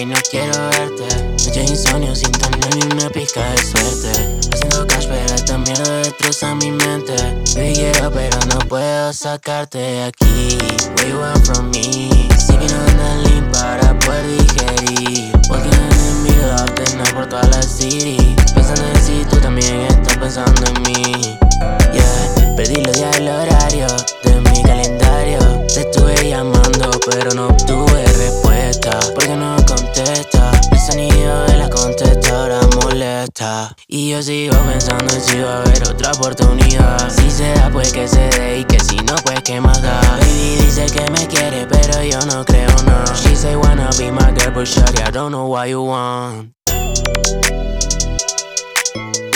y no quiero verte. Noche de insomnio sin tener ni una pizca de suerte. Haciendo cash pero esta mierda destroza mi mente. Baby quiero pero no puedo sacarte de aquí. Where you want from me? Sipping on the lean para poder digerir. Walking in the middle of the night por toda la city. Pensando en si tú también estás pensando en mí. Yeah, perdí los días del horario de mi calendario. Te estuve llamando pero no obtuve respuesta. ¿Por qué no contesta? El sonido de la contestadora molesta. Y yo sigo pensando en si va a haber otra oportunidad. Si se da pues que se dé y que si no pues que más da. Baby dice que me quiere pero yo no creo no. She say wanna be my girl but shawty I don't know what you want.